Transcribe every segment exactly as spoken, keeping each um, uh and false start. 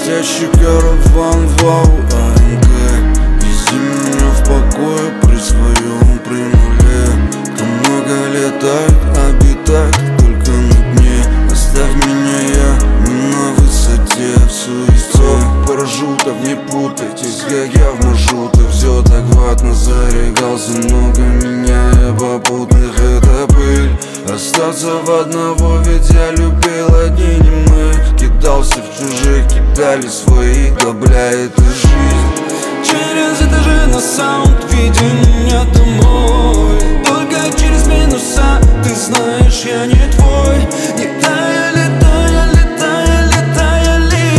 Блестящий караван, вау, АМГ. Вези меня в покое при своем, при нуле. Кто много летает, обитает только на дне. Оставь меня, я не на высоте, в суете. Парашютов не путайтесь, как я в маршрутах. Все так ватно, зарегался, много меняя попутных. Это пыль, остаться в одного, ведь я любил одни немых. Кидался в чужих, кидали своих, да бля, это жизнь. Через этажи на саунд, веди меня домой. Только через минуса, ты знаешь, я не твой. Не тая, летая, летая, летая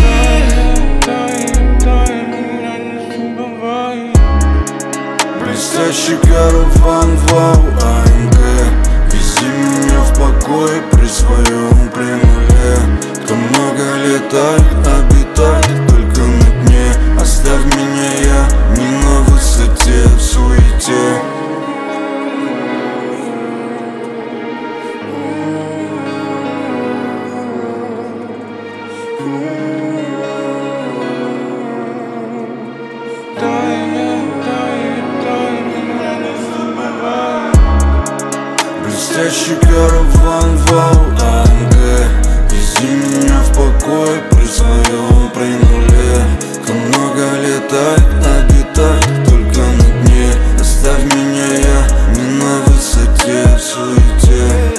ли. Блестящий караван, вау, АМГ. Вези меня в покое при своем, при нуле. Кто много летает, обитает только на дне. Оставь меня, я не на высоте, в суете. Блестящий караван, вау, АМГ. Вези меня в покое при своем, при нуле. Кто много летает, обитает только на дне. Оставь меня, я не на высоте, в суете.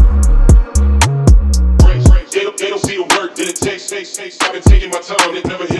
They don't see the work that it takes. I've been taking my time, it never hit.